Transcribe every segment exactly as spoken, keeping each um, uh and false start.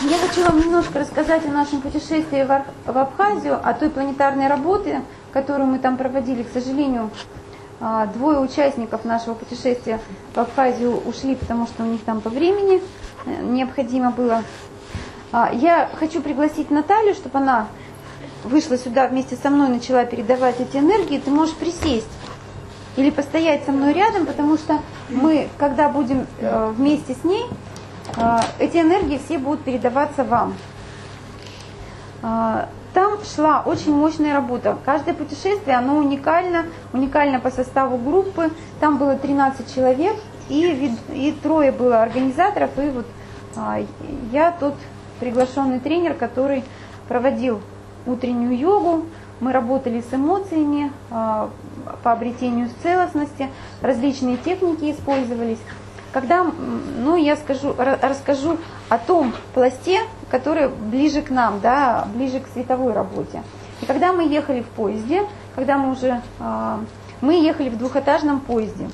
Я хочу вам немножко рассказать о нашем путешествии в, Ар- в Абхазию, о той планетарной работе, которую мы там проводили. К сожалению, двое участников нашего путешествия в Абхазию ушли, потому что у них там по времени необходимо было. Я хочу пригласить Наталью, чтобы она вышла сюда вместе со мной, начала передавать эти энергии. Ты можешь присесть или постоять со мной рядом, потому что мы, когда будем вместе с ней, эти энергии все будут передаваться вам. Там шла очень мощная работа. Каждое путешествие, оно уникально, уникально по составу группы. Там было тринадцать человек, и, и трое было организаторов, и вот я тот приглашенный тренер, который проводил утреннюю йогу. Мы работали с эмоциями по обретению целостности, различные техники использовались. Когда, ну, я скажу, расскажу о том пласте, который ближе к нам, да, ближе к световой работе. И когда мы ехали в поезде, когда мы уже, мы ехали в двухэтажном поезде.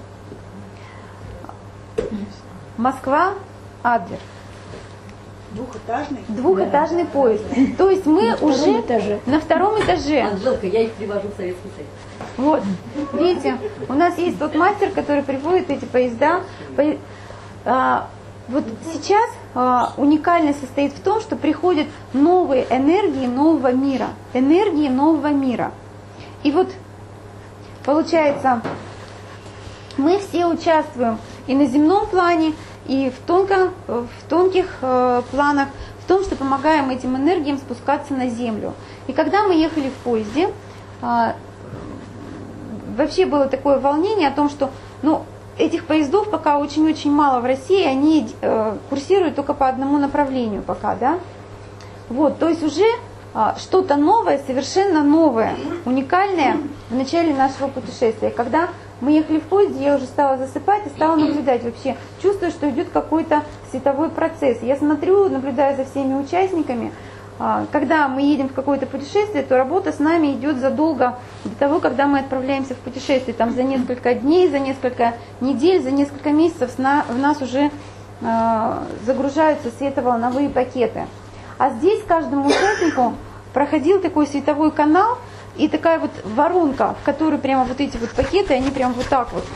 Москва, Адлер. Двухэтажный? Двухэтажный да. поезд. То есть мы на уже этаже. на втором этаже. Анжелка, я их привожу в Советский Союз. Вот, видите, у нас есть тот мастер, который приводит эти поезда. А, вот сейчас а, уникальность состоит в том, что приходят новые энергии нового мира. Энергии нового мира. И вот, получается, мы все участвуем и на земном плане, и в, тонко, в тонких э, планах, в том, что помогаем этим энергиям спускаться на землю. И когда мы ехали в поезде, э, вообще было такое волнение о том, что ну, этих поездов пока очень-очень мало в России, они э, курсируют только по одному направлению пока, да? Вот, то есть уже э, что-то новое, совершенно новое, уникальное в начале нашего путешествия. Когда мы ехали в поезде, я уже стала засыпать и стала наблюдать вообще. Чувствую, что идет какой-то световой процесс. Я смотрю, наблюдаю за всеми участниками. Когда мы едем в какое-то путешествие, то работа с нами идет задолго до того, когда мы отправляемся в путешествие. Там за несколько дней, за несколько недель, за несколько месяцев в нас уже загружаются световолновые пакеты. А здесь каждому участнику проходил такой световой канал, и такая вот воронка, в которую прямо вот эти вот пакеты, они прям вот так вот.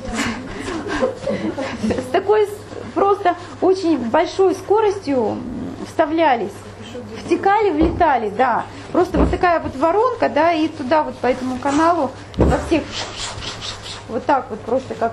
С такой просто очень большой скоростью вставлялись. Втекали, влетали, да. Просто вот такая вот воронка, да, и туда вот по этому каналу во всех вот так вот просто как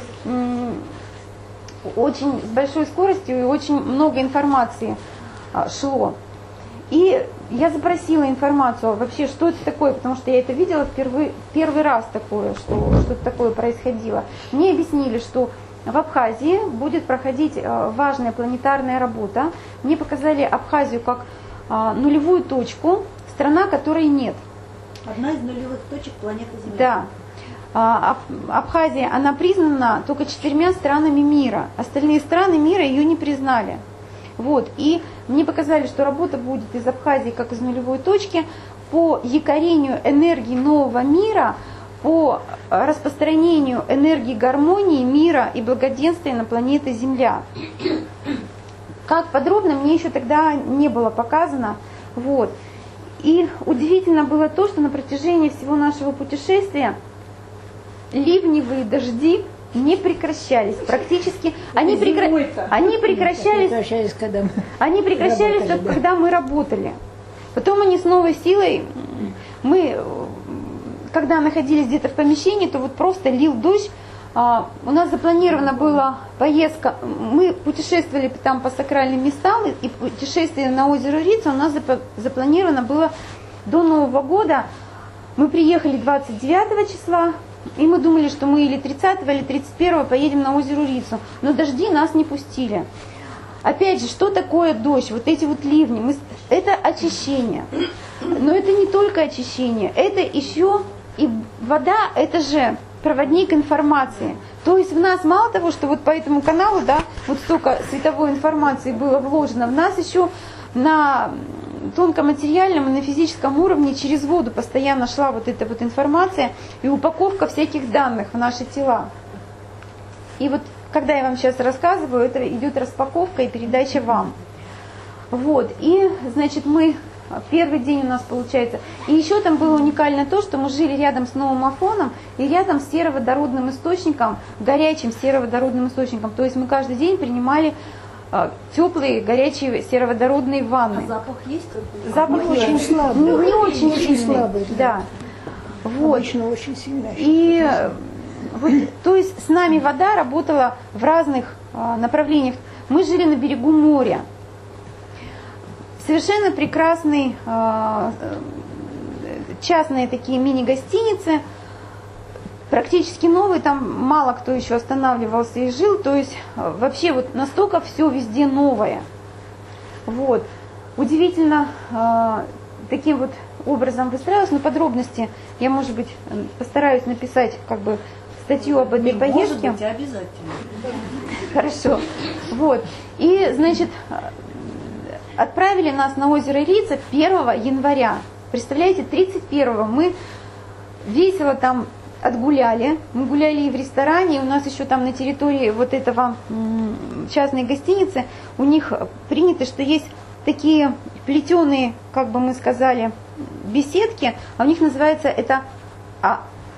очень с большой скоростью и очень много информации шло. И я запросила информацию вообще, что это такое, потому что я это видела впервые, первый раз такое, что что-то такое происходило. Мне объяснили, что в Абхазии будет проходить важная планетарная работа. Мне показали Абхазию как нулевую точку, страна, которой нет. Одна из нулевых точек планеты Земля. Да. Абхазия, она признана только четырьмя странами мира. Остальные страны мира ее не признали. Вот. И мне показали, что работа будет из Абхазии как из нулевой точки по якорению энергии нового мира, по распространению энергии гармонии, мира и благоденствия на планете Земля. Как подробно, мне еще тогда не было показано. Вот. И удивительно было то, что на протяжении всего нашего путешествия ливневые дожди не прекращались. Практически они, прекра... они прекращались, прекращались, когда мы, они прекращались работали, только да. когда мы работали. Потом они с новой силой, мы, когда находились где-то в помещении, то вот просто лил дождь. А, у нас запланирована была поездка, мы путешествовали там по сакральным местам, и путешествие на озеро Рица у нас запланировано было до Нового года. Мы приехали двадцать девятого числа, и мы думали, что мы или тридцатого, или тридцать первого поедем на озеро Рицу, но дожди нас не пустили. Опять же, что такое дождь? Вот эти вот ливни, мы, это очищение. Но это не только очищение, это еще и вода, это же проводник информации. То есть в нас мало того, что вот по этому каналу, да, вот столько световой информации было вложено, в нас еще на тонкоматериальном и на физическом уровне через воду постоянно шла вот эта вот информация и упаковка всяких данных в наши тела. И вот когда я вам сейчас рассказываю, это идет распаковка и передача вам. Вот, и, значит, мы, первый день у нас получается, и еще там было уникально то, что мы жили рядом с новым Афоном и рядом с сероводородным источником, горячим сероводородным источником, то есть мы каждый день принимали э, теплые, горячие сероводородные ванны. А запах есть? Запах Не есть. очень слабый. Не, не очень, Очень сильный. слабый, Да. Вот. Обычно очень сильно. И вот, то есть с нами вода работала в разных а, направлениях. Мы жили на берегу моря. Совершенно прекрасные а, частные такие мини-гостиницы, практически новые, там мало кто еще останавливался и жил. То есть а, вообще вот настолько все везде новое. Вот. Удивительно а, таким вот образом выстраивалось, но подробности я, может быть, постараюсь написать как бы статью об этой Не поездке. может быть, а обязательно. Хорошо. Вот. И, значит, отправили нас на озеро Рица первого января. Представляете, тридцать первого мы весело там отгуляли. Мы гуляли и в ресторане, и у нас еще там на территории вот этого частной гостиницы у них принято, что есть такие плетеные, как бы мы сказали, беседки, а у них называется это а,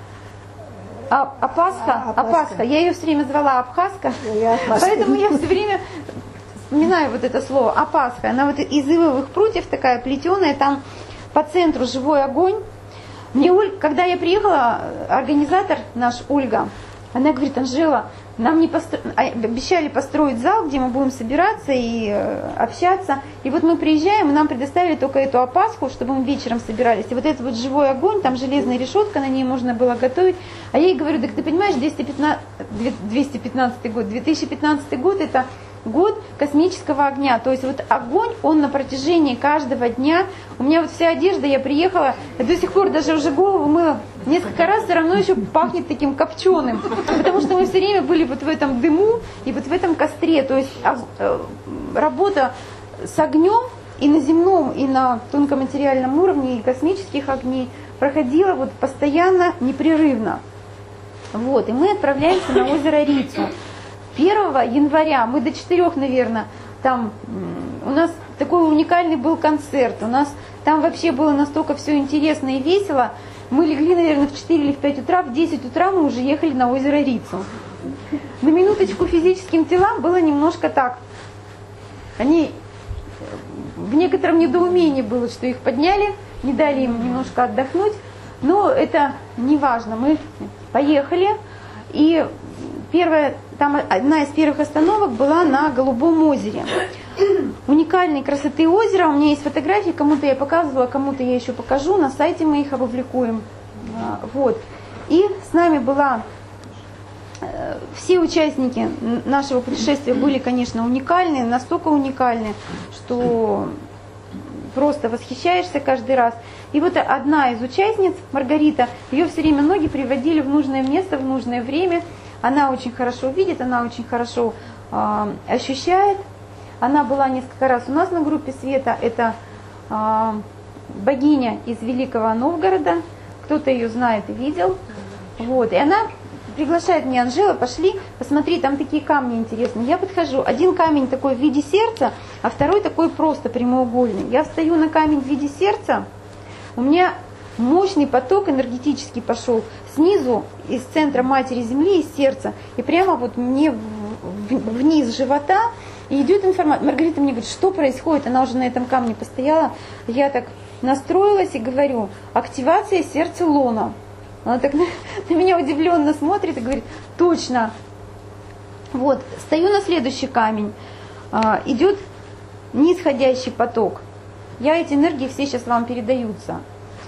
а, Апасха, А, Апасха. Я ее все время звала Абхазка, Я Апасха. поэтому я все время вспоминаю вот это слово Апасха. Она вот из ивовых прутьев такая плетеная, там по центру живой огонь. Мне Оль, когда я приехала, организатор наш Ольга, она говорит: Анжела, нам не постро... обещали построить зал, где мы будем собираться и э, общаться. И вот мы приезжаем, и нам предоставили только эту опаску, чтобы мы вечером собирались. И вот этот вот живой огонь, там железная решетка, на ней можно было готовить. А я ей говорю: так ты понимаешь, двести пятнадцатый год, две тысячи пятнадцатый год это год космического огня. То есть вот огонь, он на протяжении каждого дня. У меня вот вся одежда, я приехала, я до сих пор даже уже голову мыла несколько раз, все равно еще пахнет таким копченым. Потому что мы все время были вот в этом дыму и вот в этом костре. То есть работа с огнем и на земном, и на тонкоматериальном уровне, и космических огней проходила вот постоянно, непрерывно. Вот, и мы отправляемся на озеро Рицу. первого января мы до четырех, наверное, там у нас такой уникальный был концерт. У нас там вообще было настолько все интересно и весело. Мы легли, наверное, в четыре или в пять утра, в десять утра мы уже ехали на озеро Рицу. На минуточку физическим телам было немножко так. Они в некотором недоумении было, что их подняли, не дали им немножко отдохнуть. Но это не важно. Мы поехали, и первая, там одна из первых остановок была на Голубом озере. Уникальной красоты озера. У меня есть фотографии, кому-то я показывала, кому-то я еще покажу. На сайте мы их опубликуем. Вот. И с нами была... Все участники нашего путешествия были, конечно, уникальны, настолько уникальны, что просто восхищаешься каждый раз. И вот одна из участниц, Маргарита, ее все время ноги приводили в нужное место, в нужное время. Она очень хорошо видит, она очень хорошо э, ощущает. Она была несколько раз у нас на группе Света. Это э, богиня из Великого Новгорода. Кто-то ее знает и видел. Вот. И она приглашает меня: Анжела, пошли, посмотри, там такие камни интересные. Я подхожу, один камень такой в виде сердца, а второй такой просто прямоугольный. Я встаю на камень в виде сердца, у меня мощный поток энергетический пошел снизу, из центра матери Земли, из сердца, и прямо вот мне вниз живота, и идет информация. Маргарита мне говорит: что происходит? Она уже на этом камне постояла. Я так настроилась и говорю: активация сердца лона. Она так на, на меня удивленно смотрит и говорит: точно. Вот, стою на следующий камень, а, идет нисходящий поток. Я эти энергии все сейчас вам передаются.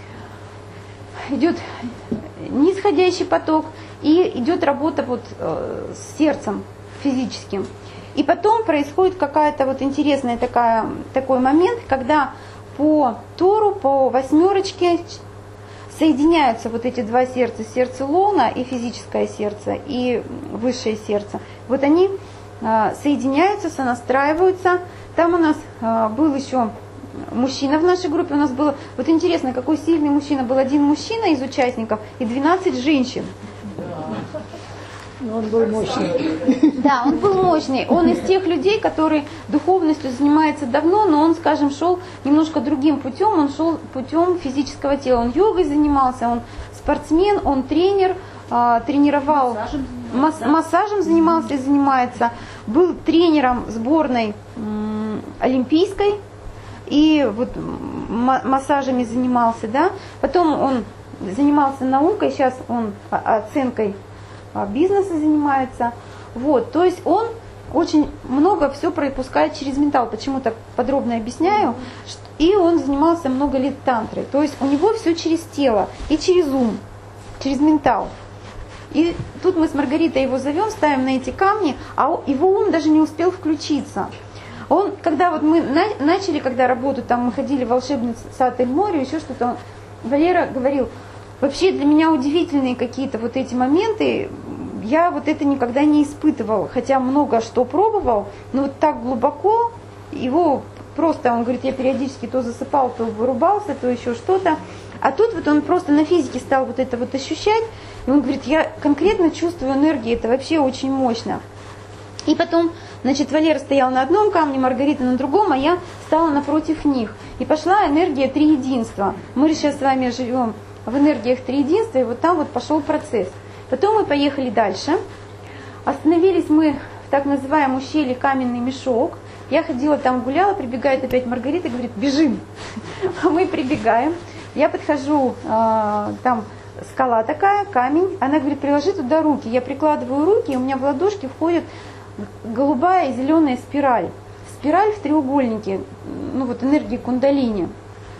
Идет нисходящий поток и идет работа вот э, с сердцем физическим. И потом происходит какая-то вот интересная такая, такой момент, когда по Тору, по восьмерочке соединяются вот эти два сердца, сердце лона и физическое сердце, и высшее сердце. Вот они э, соединяются, сонастраиваются. Там у нас э, был еще мужчина в нашей группе, у нас было, вот интересно, какой сильный мужчина, был один мужчина из участников и двенадцать женщин. Но он был мощный. Да, он был мощный. Он из тех людей, которые духовностью занимается давно, но он, скажем, шел немножко другим путем. Он шел путем физического тела. Он йогой занимался, он спортсмен, он тренер, э, тренировал, Массажем масс, занимается, да? массажем занимался и занимается. Был тренером сборной м, олимпийской и вот м- массажами занимался, да. Потом он занимался наукой, сейчас он оценкой бизнеса занимается. Вот, то есть он очень много все пропускает через ментал. Почему так подробно объясняю? И он занимался много лет тантрой. То есть у него все через тело и через ум, через ментал. И тут мы с Маргаритой его зовем, ставим на эти камни, а его ум даже не успел включиться. Он, когда вот мы на, начали, когда работу, там мы ходили в волшебный сад Эль-Море, еще что-то, он, Валера говорил, вообще для меня удивительные какие-то вот эти моменты, я вот это никогда не испытывал, хотя много что пробовал, но вот так глубоко его просто, он говорит, я периодически то засыпал, то вырубался, то еще что-то. А тут вот он просто на физике стал вот это вот ощущать, и он говорит, я конкретно чувствую энергию, это вообще очень мощно. И потом, значит, Валера стоял на одном камне, Маргарита на другом, а я стала напротив них. И пошла энергия триединства. Мы сейчас с вами живем в энергиях триединства, и вот там вот пошел процесс. Потом мы поехали дальше. Остановились мы в так называемом ущелье Каменный мешок. Я ходила там, гуляла, прибегает опять Маргарита и говорит, бежим. Мы прибегаем. Я подхожу, там скала такая, камень. Она говорит, приложи туда руки. Я прикладываю руки, и у меня в ладошки входит голубая и зеленая спираль. Спираль в треугольнике, ну вот энергии кундалини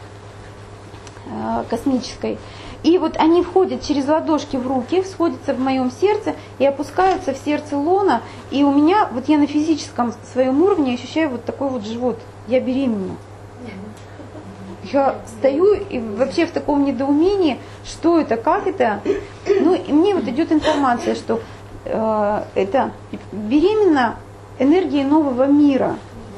космической. И вот они входят через ладошки в руки, сходятся в моем сердце и опускаются в сердце лона. И у меня, вот я на физическом своем уровне ощущаю вот такой вот живот. Я беременна. Я стою и вообще в таком недоумении, что это, как это. Ну и мне вот идет информация, что э, это беременна энергией нового мира.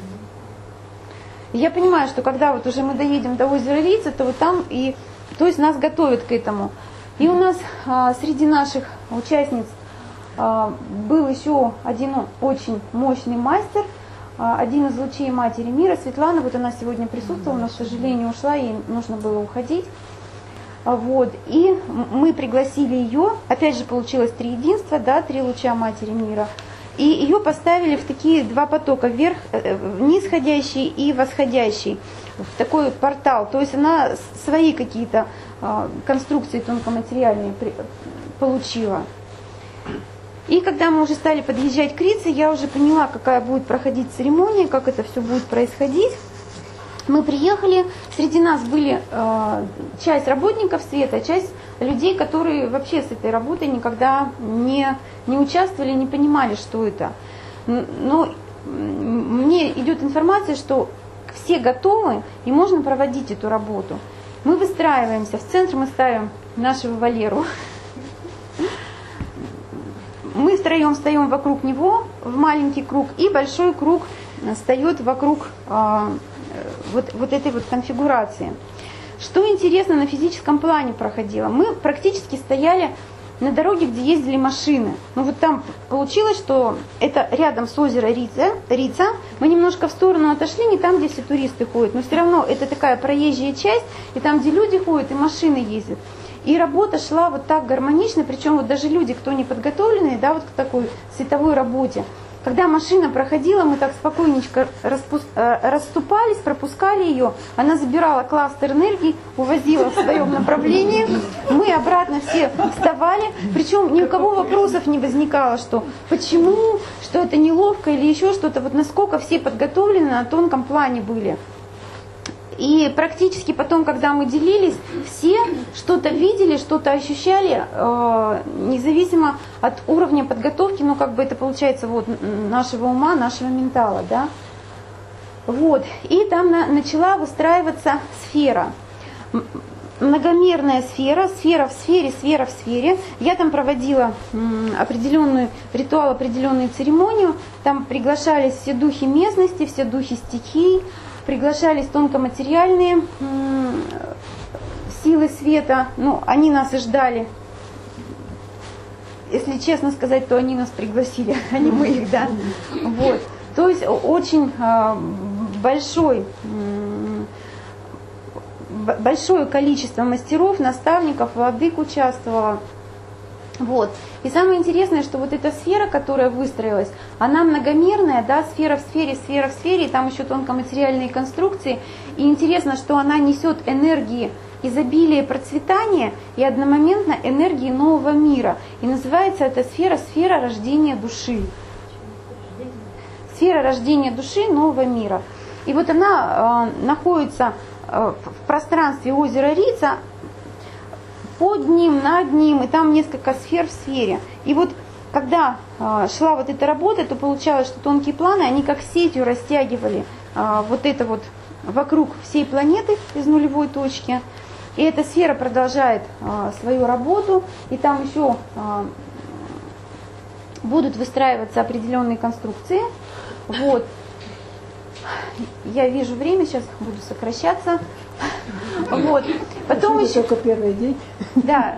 И я понимаю, что когда вот уже мы доедем до озера Рица, то вот там и, то есть нас готовят к этому. И у нас а, среди наших участниц а, был еще один очень мощный мастер, а, один из лучей Матери Мира, Светлана, вот она сегодня присутствовала, но, к сожалению, ушла, ей нужно было уходить. А, вот, и мы пригласили ее, опять же получилось три единства, да, три луча Матери Мира. И ее поставили в такие два потока, вверх, нисходящий и восходящий, в такой портал. То есть она свои какие-то конструкции тонкоматериальные получила. И когда мы уже стали подъезжать к Рице, я уже поняла, какая будет проходить церемония, как это все будет происходить. Мы приехали, среди нас были э, часть работников света, часть людей, которые вообще с этой работой никогда не, не участвовали, не понимали, что это. Но мне идет информация, что все готовы и можно проводить эту работу. Мы выстраиваемся, в центр мы ставим нашего Валеру. Мы втроем встаем вокруг него в маленький круг, и большой круг встает вокруг э, вот, вот этой вот конфигурации. Что интересно на физическом плане проходило? Мы практически стояли на дороге, где ездили машины. Ну вот там получилось, что это рядом с озером Рица, Рица. Мы немножко в сторону отошли, не там, где все туристы ходят, но все равно это такая проезжая часть, и там, где люди ходят, и машины ездят. И работа шла вот так гармонично, причем вот даже люди, кто не подготовленные, да, вот к такой световой работе. Когда машина проходила, мы так спокойненько распу... расступались, пропускали ее, она забирала кластер энергии, увозила в своем направлении, мы обратно все вставали, причем ни у кого вопросов не возникало, что почему, что это неловко или еще что-то, вот насколько все подготовлены, на тонком плане были. И практически потом, когда мы делились, все что-то видели, что-то ощущали, э, независимо от уровня подготовки, ну как бы это получается вот нашего ума, нашего ментала, да. Вот. И там на, начала выстраиваться сфера. Многомерная сфера, сфера в сфере, сфера в сфере. Я там проводила м, определенный ритуал, определенную церемонию. Там приглашались все духи местности, все духи стихий. Приглашались тонкоматериальные м, силы света, ну, они нас и ждали. если честно сказать, то они нас пригласили, а не мы их, да. Вот. То есть очень э, большой, э, большое количество мастеров, наставников, владык участвовало. Вот. И самое интересное, что вот эта сфера, которая выстроилась, она многомерная, да, сфера в сфере, сфера в сфере, и там еще тонкоматериальные конструкции. И интересно, что она несет энергии изобилия, процветания и одномоментно энергии нового мира. И называется эта сфера сфера рождения души. Сфера рождения души нового мира. И вот она э, находится э, в пространстве озера Рица, под ним, над ним, и там несколько сфер в сфере. И вот когда э, шла вот эта работа, то получалось, что тонкие планы, они как сетью растягивали э, вот это вот вокруг всей планеты из нулевой точки. И эта сфера продолжает э, свою работу, и там еще э, будут выстраиваться определенные конструкции. Вот. Я вижу время, сейчас буду сокращаться. Вот. Потом еще... Только первый день. Да.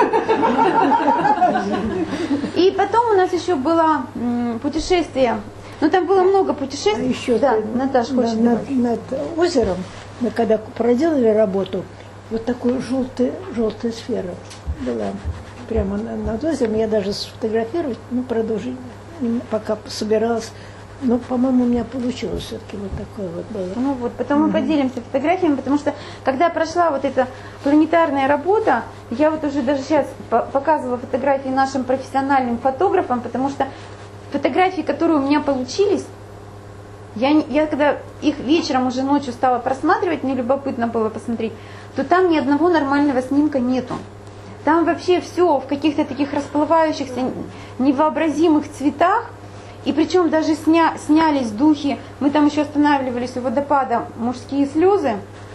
И потом у нас еще было м, путешествие. Ну, там было много путешествий. А еще да, ты, Наташа, хочешь над, над озером, мы когда проделали работу, вот такая желтая, желтая сфера была прямо над озером. Я даже сфотографировать, ну, продолжить, пока собиралась. Но, по-моему, у меня получилось все-таки вот такое вот было. Ну вот, потом мы поделимся фотографиями, потому что когда прошла вот эта планетарная работа, я вот уже даже сейчас показывала фотографии нашим профессиональным фотографам, потому что фотографии, которые у меня получились, я, я когда их вечером уже ночью стала просматривать, мне любопытно было посмотреть, то там ни одного нормального снимка нету. Там вообще все в каких-то таких расплывающихся, невообразимых цветах. И причем даже сня, снялись духи, мы там еще останавливались у водопада, мужские слезы.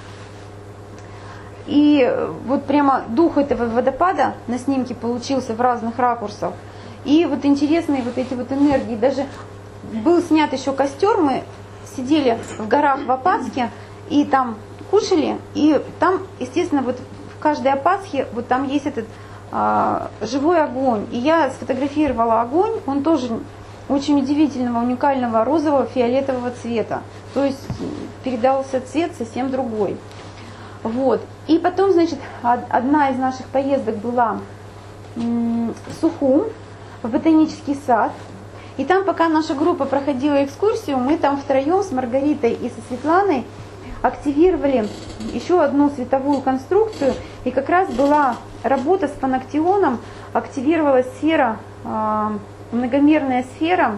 И вот прямо дух этого водопада на снимке получился в разных ракурсах. И вот интересные вот эти вот энергии. Даже был снят еще костер, мы сидели в горах в Апатске и там кушали. И там, естественно, вот в каждой Апатске вот там есть этот а, живой огонь. И я сфотографировала огонь, он тоже... очень удивительного, уникального розового фиолетового цвета. То есть передался цвет совсем другой. Вот. И потом, значит, одна из наших поездок была в Сухум, в ботанический сад. И там, пока наша группа проходила экскурсию, мы там втроем с Маргаритой и со Светланой активировали еще одну световую конструкцию. И как раз была работа с панактионом, активировалась сфера, многомерная сфера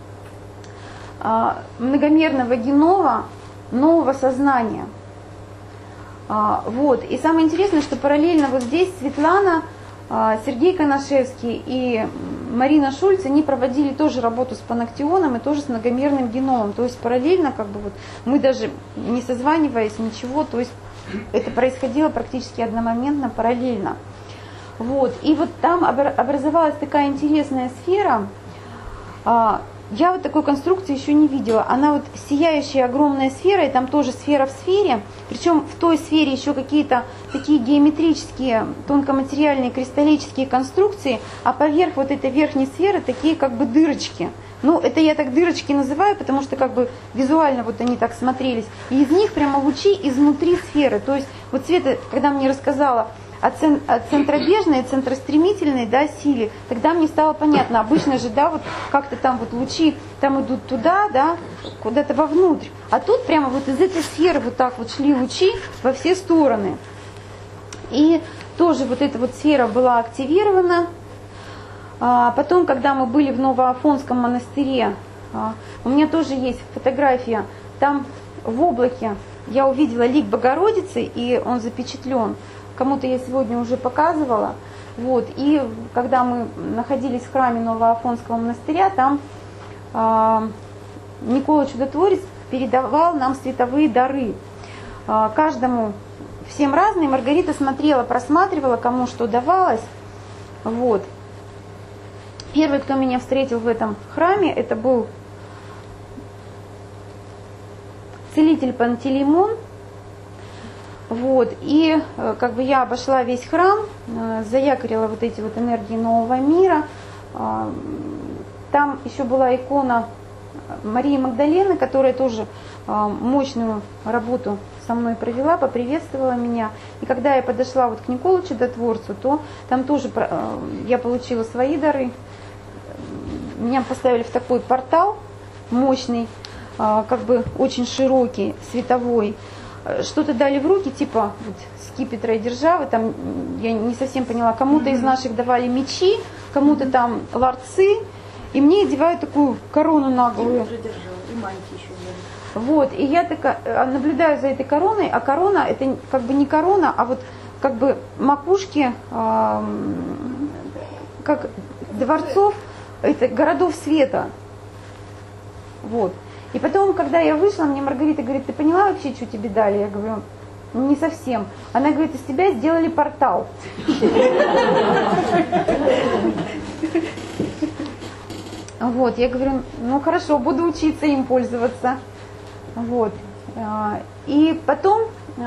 а, многомерного генома нового сознания. А, вот. И самое интересное, что параллельно вот здесь Светлана, а, Сергей Коношевский и Марина Шульц, они проводили тоже работу с панактионом и тоже с многомерным геномом. То есть параллельно, как бы вот, мы даже не созваниваясь, ничего, то есть это происходило практически одномоментно, параллельно. Вот. И вот там образовалась такая интересная сфера. Я вот такой конструкции еще не видела. Она вот сияющая огромная сфера, и там тоже сфера в сфере. Причем в той сфере еще какие-то такие геометрические, тонкоматериальные, кристаллические конструкции, а поверх вот этой верхней сферы такие как бы дырочки. Ну, это я так дырочки называю, потому что как бы визуально вот они так смотрелись. И из них прямо лучи изнутри сферы. То есть вот Света, когда мне рассказала о центробежной, центростремительной, да, силе, тогда мне стало понятно, обычно же, да, вот как-то там вот лучи там идут туда, да, куда-то вовнутрь, а тут прямо вот из этой сферы вот так вот шли лучи во все стороны. И тоже вот эта вот сфера была активирована. А потом, когда мы были в Новоафонском монастыре, а, у меня тоже есть фотография, там в облаке я увидела лик Богородицы, и он запечатлен. Кому-то я сегодня уже показывала. Вот. И когда мы находились в храме Новоафонского монастыря, там э, Никола Чудотворец передавал нам световые дары. Э, каждому, всем разные. Маргарита смотрела, просматривала, кому что давалось. Вот. Первый, кто меня встретил в этом храме, это был целитель Пантелеймон. Вот, и как бы я обошла весь храм, заякорила вот эти вот энергии нового мира, Там еще была икона Марии Магдалены, которая тоже мощную работу со мной провела, поприветствовала меня. И когда я подошла вот к Николу Чудотворцу, то там тоже я получила свои дары. Меня поставили в такой портал мощный, как бы очень широкий, световой. Что-то дали в руки, типа вот, скипетра и державы. Там я не совсем поняла, кому-то из наших давали мечи, кому-то там ларцы. И мне одевают такую корону наглую. И мантии еще были. Вот, и я такая наблюдаю за этой короной, а корона это как бы не корона, а вот как бы макушки, э, как дворцов, это городов света. Вот. И потом, когда я вышла, мне Маргарита говорит: ты поняла вообще, что тебе дали? Я говорю: не совсем. Она говорит: из тебя сделали портал. Вот, я говорю: ну хорошо, буду учиться им пользоваться. Вот. И потом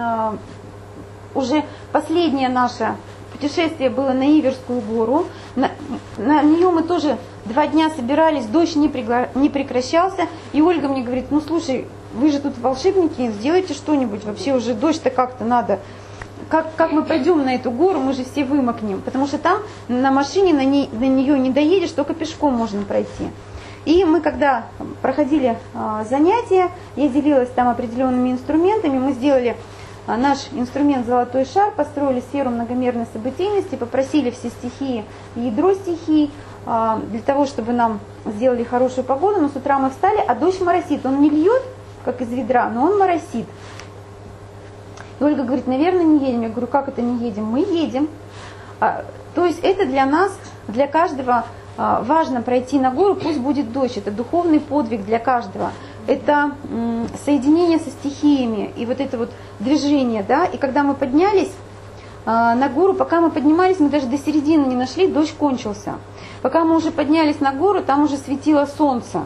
уже последнее наше путешествие было на Иверскую гору. На, на нее мы тоже два дня собирались, дождь не, пригла... не прекращался. И Ольга мне говорит: ну слушай, вы же тут волшебники, сделайте что-нибудь. Вообще уже дождь-то как-то надо. Как, как мы пойдем на эту гору, мы же все вымокнем. Потому что там на машине на, ней, на нее не доедешь, только пешком можно пройти. И мы, когда проходили а, занятия, я делилась там определенными инструментами. Мы сделали а, наш инструмент «Золотой шар», построили сферу многомерной событийности, попросили все стихии и ядро стихий а, для того, чтобы нам сделали хорошую погоду. Но с утра мы встали, а дождь моросит. Он не льет, как из ведра, но он моросит. И Ольга говорит: наверное, не едем. Я говорю: как это не едем? Мы едем. А, то есть это для нас, для каждого а, важно пройти на гору, пусть будет дождь. Это духовный подвиг для каждого. Это м, соединение со стихиями и вот это вот движение. Да? И когда мы поднялись а, на гору, пока мы поднимались, мы даже до середины не нашли, дождь кончился. Пока мы уже поднялись на гору, там уже светило солнце.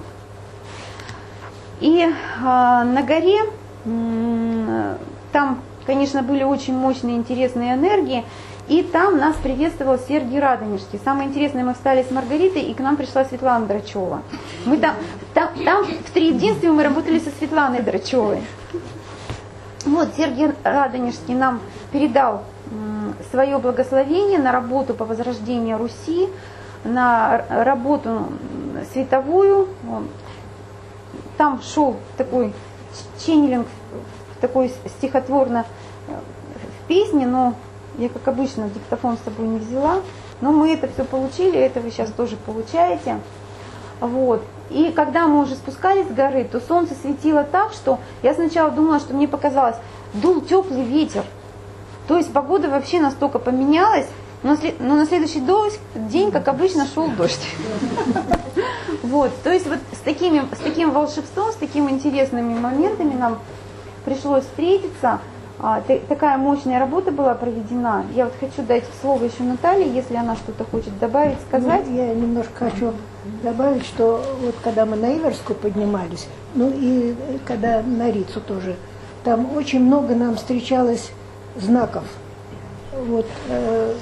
И а, на горе м, там, конечно, были очень мощные, интересные энергии. И там нас приветствовал Сергий Радонежский. Самое интересное, мы встали с Маргаритой, и к нам пришла Светлана Драчева. Мы там, там, там в триединстве мы работали со Светланой Драчевой. Вот, Сергий Радонежский нам передал свое благословение на работу по возрождению Руси, на работу световую. Там шел такой ченнелинг, такой стихотворно в песне, но я, как обычно, диктофон с собой не взяла. Но мы это все получили, это вы сейчас тоже получаете. Вот. И когда мы уже спускались с горы, то солнце светило так, что я сначала думала, что мне показалось, дул теплый ветер. То есть погода вообще настолько поменялась, но на следующий день, как обычно, шел дождь. Вот. То есть вот с, такими, с таким волшебством, с такими интересными моментами нам пришлось встретиться. А, такая мощная работа была проведена. Я вот хочу дать слово еще Наталье, если она что-то хочет добавить, сказать. Ну, я немножко хочу добавить, что вот когда мы на Иверскую поднимались, ну и когда на Рицу тоже, там очень много нам встречалось знаков. Вот э,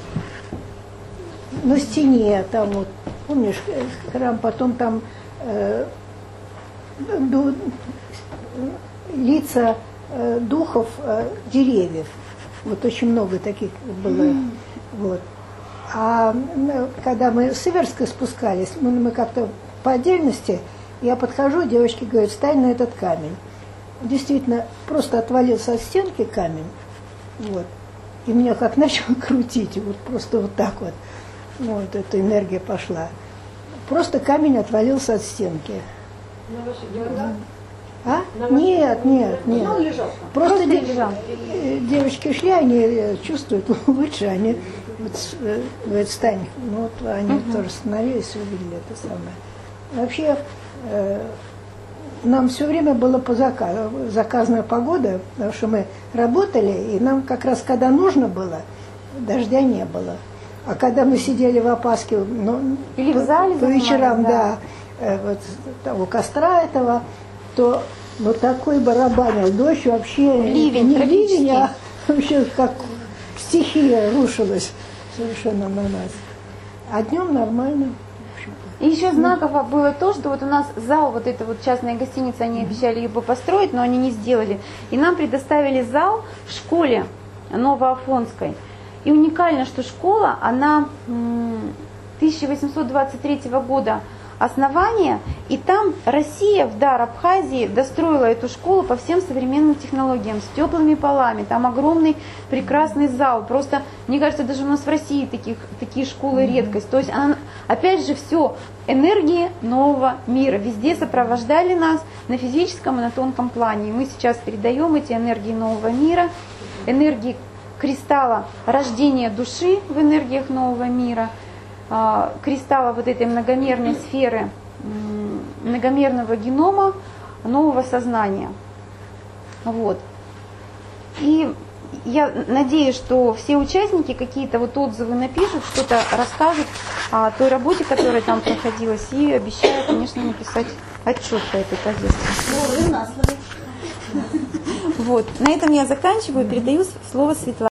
на стене, там вот, помнишь, храм, потом там э, ду, лица э, духов э, деревьев. Вот очень много таких было. Mm. Вот. А когда мы с Иверской спускались, мы, мы как-то по отдельности, я подхожу, девочки говорят: встань на этот камень. Действительно, просто отвалился от стенки камень. Вот. И меня как начало крутить, вот просто вот так вот. Вот эта энергия пошла. Просто камень отвалился от стенки. На ваших глазах? А? Нет, нет, нет. Он лежал. Просто, Просто де- лежал. девочки шли, они чувствуют лучше, они вот, говорят: встань. Ну вот они uh-huh. тоже остановились, увидели это самое. Вообще, э, нам все время было по заказу, заказная погода, потому что мы работали, и нам как раз когда нужно было, дождя не было. А когда мы сидели в опаске, ну, Или по, в зале по вечерам, да, да, э, вот того костра этого, то вот такой барабанил дождь, вообще Ливень, не ливень, а тропический. вообще как стихия рушилась совершенно на нас. А днем нормально. И еще знаково было то, что вот у нас зал, вот эта вот частная гостиница, они обещали ее построить, но они не сделали. И нам предоставили зал в школе Новоафонской. И уникально, что школа, она тысяча восемьсот двадцать третьего года основания, и там Россия в дар Абхазии достроила эту школу по всем современным технологиям, с теплыми полами, там огромный прекрасный зал, просто, мне кажется, даже у нас в России таких, такие школы редкость, то есть она, опять же, все, энергии нового мира, везде сопровождали нас на физическом и на тонком плане, и мы сейчас передаем эти энергии нового мира, энергии кристалла рождения души в энергиях нового мира, кристалла вот этой многомерной сферы, многомерного генома нового сознания. Вот. И я надеюсь, что все участники какие-то вот отзывы напишут, что-то расскажут о той работе, которая там проходилась, и обещаю, конечно, написать отчет по этой повестке. Вот. На этом я заканчиваю, передаю слово Светлане.